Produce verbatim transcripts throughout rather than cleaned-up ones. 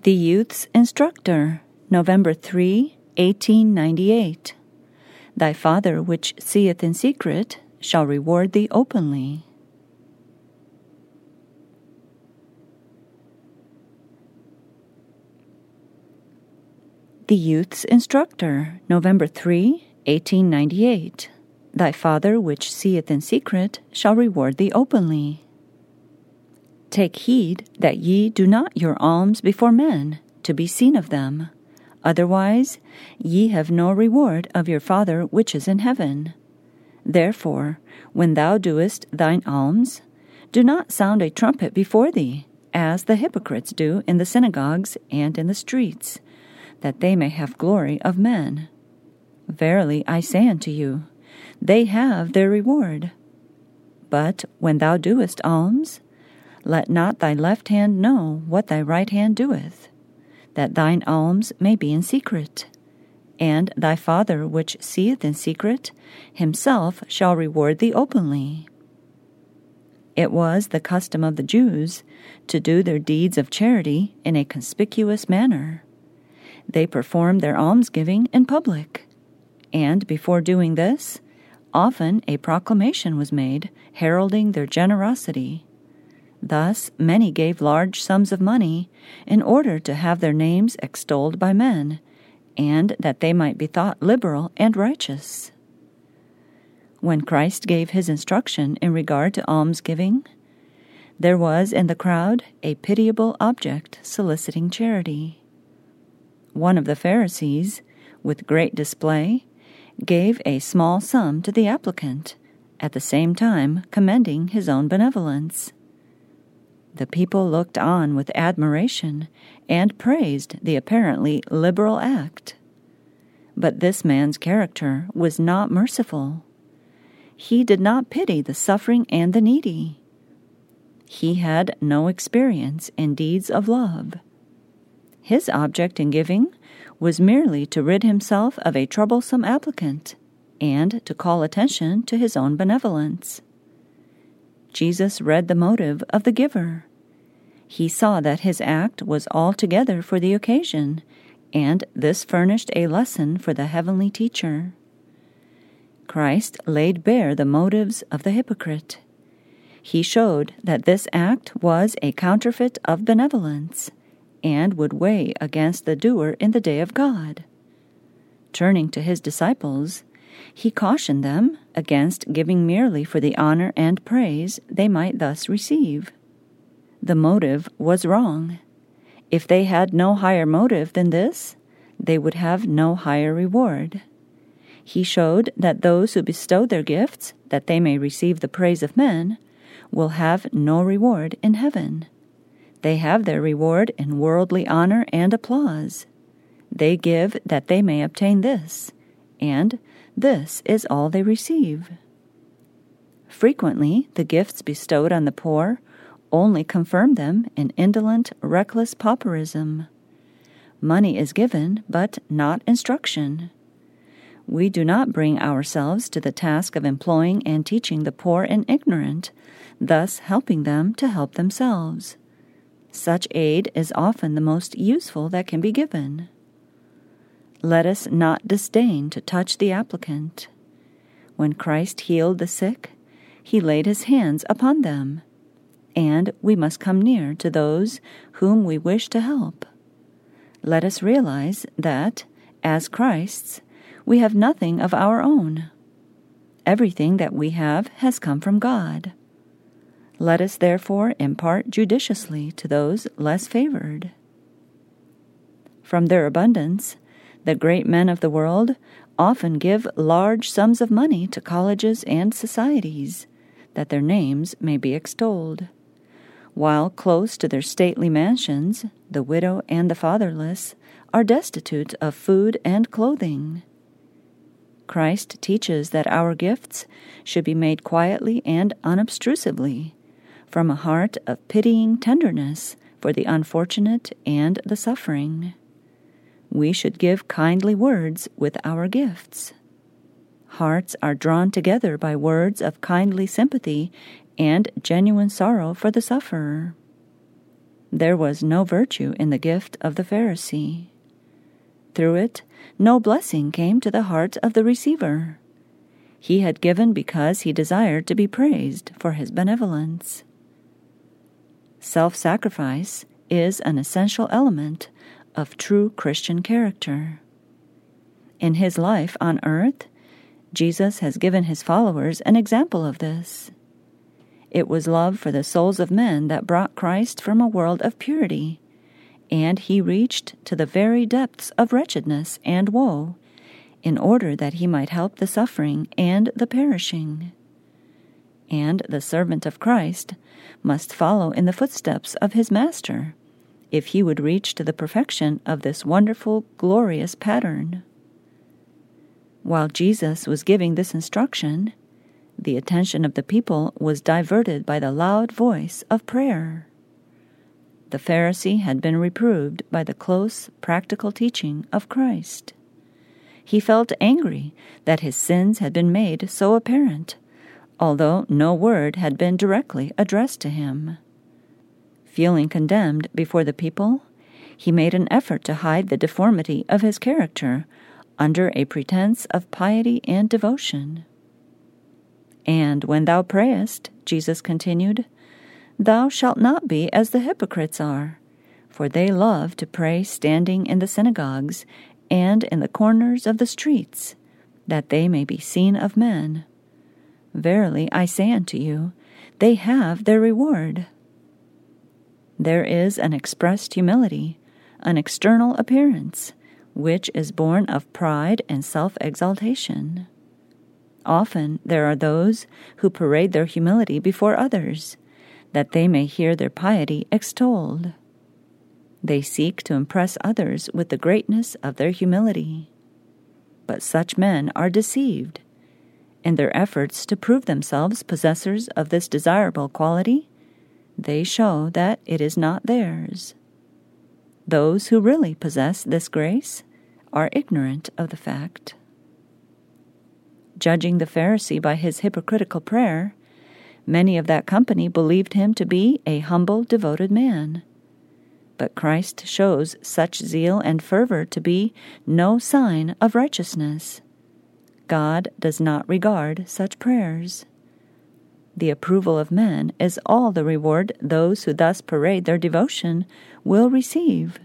The Youth's Instructor, November third, eighteen ninety-eight. Thy Father which seeth in secret shall reward thee openly. The Youth's Instructor, November third, eighteen ninety-eight. Thy Father which seeth in secret shall reward thee openly. Take heed that ye do not your alms before men, to be seen of them. Otherwise ye have no reward of your Father which is in heaven. Therefore, when thou doest thine alms, do not sound a trumpet before thee, as the hypocrites do in the synagogues and in the streets, that they may have glory of men. Verily I say unto you, they have their reward. But when thou doest alms, let not thy left hand know what thy right hand doeth, that thine alms may be in secret. And thy Father which seeth in secret himself shall reward thee openly. It was the custom of the Jews to do their deeds of charity in a conspicuous manner. They performed their almsgiving in public, and before doing this, often a proclamation was made heralding their generosity. Thus many gave large sums of money in order to have their names extolled by men, and that they might be thought liberal and righteous. When Christ gave his instruction in regard to almsgiving, there was in the crowd a pitiable object soliciting charity. One of the Pharisees, with great display, gave a small sum to the applicant, at the same time commending his own benevolence. The people looked on with admiration and praised the apparently liberal act. But this man's character was not merciful. He did not pity the suffering and the needy. He had no experience in deeds of love. His object in giving was merely to rid himself of a troublesome applicant and to call attention to his own benevolence. Jesus read the motive of the giver. He saw that his act was altogether for the occasion, and this furnished a lesson for the heavenly teacher. Christ laid bare the motives of the hypocrite. He showed that this act was a counterfeit of benevolence, and would weigh against the doer in the day of God. Turning to his disciples, he cautioned them against giving merely for the honor and praise they might thus receive. The motive was wrong. If they had no higher motive than this, they would have no higher reward. He showed that those who bestow their gifts, that they may receive the praise of men, will have no reward in heaven. They have their reward in worldly honor and applause. They give that they may obtain this, and this is all they receive. Frequently, the gifts bestowed on the poor only confirm them in indolent, reckless pauperism. Money is given, but not instruction. We do not bring ourselves to the task of employing and teaching the poor and ignorant, thus helping them to help themselves. Such aid is often the most useful that can be given. Let us not disdain to touch the applicant. When Christ healed the sick, he laid his hands upon them, and we must come near to those whom we wish to help. Let us realize that, as Christ's, we have nothing of our own. Everything that we have has come from God. Let us therefore impart judiciously to those less favored. From their abundance, the great men of the world often give large sums of money to colleges and societies, that their names may be extolled. While close to their stately mansions, the widow and the fatherless are destitute of food and clothing. Christ teaches that our gifts should be made quietly and unobtrusively, from a heart of pitying tenderness for the unfortunate and the suffering. We should give kindly words with our gifts. Hearts are drawn together by words of kindly sympathy and genuine sorrow for the sufferer. There was no virtue in the gift of the Pharisee. Through it, no blessing came to the heart of the receiver. He had given because he desired to be praised for his benevolence. Self-sacrifice is an essential element of true Christian character. In his life on earth, Jesus has given his followers an example of this. It was love for the souls of men that brought Christ from a world of purity, and he reached to the very depths of wretchedness and woe in order that he might help the suffering and the perishing. And the servant of Christ must follow in the footsteps of his Master if he would reach to the perfection of this wonderful, glorious pattern. While Jesus was giving this instruction, the attention of the people was diverted by the loud voice of prayer. The Pharisee had been reproved by the close, practical teaching of Christ. He felt angry that his sins had been made so apparent, although no word had been directly addressed to him. Feeling condemned before the people, he made an effort to hide the deformity of his character under a pretense of piety and devotion. And when thou prayest, Jesus continued, thou shalt not be as the hypocrites are, for they love to pray standing in the synagogues and in the corners of the streets, that they may be seen of men. Verily I say unto you, they have their reward. There is an expressed humility, an external appearance, which is born of pride and self-exaltation. Often there are those who parade their humility before others, that they may hear their piety extolled. They seek to impress others with the greatness of their humility. But such men are deceived. In their efforts to prove themselves possessors of this desirable quality, they show that it is not theirs. Those who really possess this grace are ignorant of the fact. Judging the Pharisee by his hypocritical prayer, many of that company believed him to be a humble, devoted man. But Christ shows such zeal and fervor to be no sign of righteousness. God does not regard such prayers. The approval of men is all the reward those who thus parade their devotion will receive.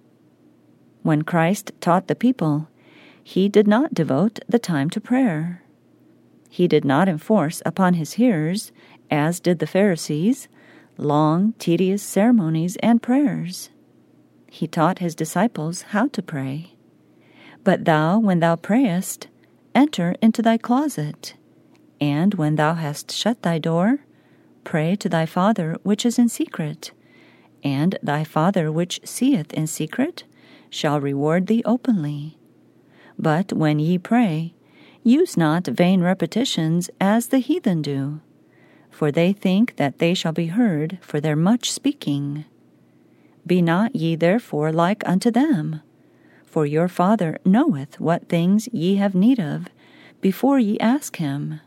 When Christ taught the people, he did not devote the time to prayer. He did not enforce upon his hearers, as did the Pharisees, long, tedious ceremonies and prayers. He taught his disciples how to pray. But thou, when thou prayest, enter into thy closet, and when thou hast shut thy door, pray to thy Father which is in secret, and thy Father which seeth in secret shall reward thee openly. But when ye pray, use not vain repetitions as the heathen do, for they think that they shall be heard for their much speaking. Be not ye therefore like unto them, for your Father knoweth what things ye have need of, before ye ask him.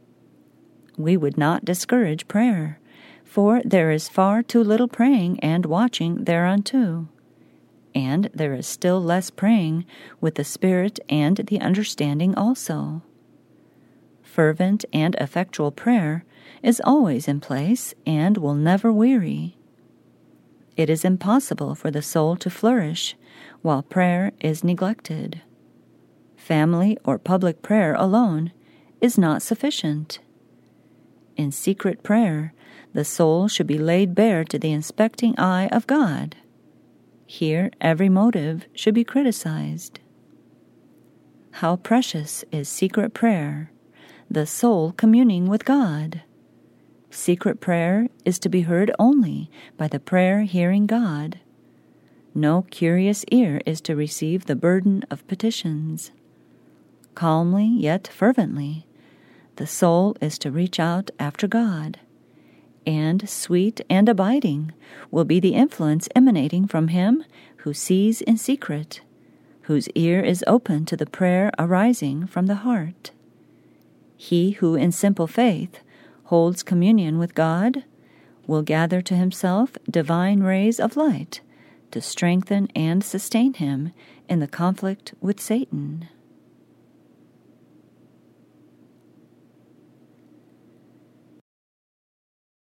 We would not discourage prayer, for there is far too little praying and watching thereunto, and there is still less praying with the Spirit and the understanding also. Fervent and effectual prayer is always in place and will never weary. It is impossible for the soul to flourish while prayer is neglected. Family or public prayer alone is not sufficient. In secret prayer, the soul should be laid bare to the inspecting eye of God. Here every motive should be criticized. How precious is secret prayer, the soul communing with God. Secret prayer is to be heard only by the prayer-hearing God. No curious ear is to receive the burden of petitions. Calmly yet fervently, the soul is to reach out after God, and sweet and abiding will be the influence emanating from him who sees in secret, whose ear is open to the prayer arising from the heart. He who in simple faith holds communion with God will gather to himself divine rays of light to strengthen and sustain him in the conflict with Satan.